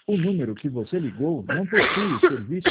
O número que você ligou não possui serviço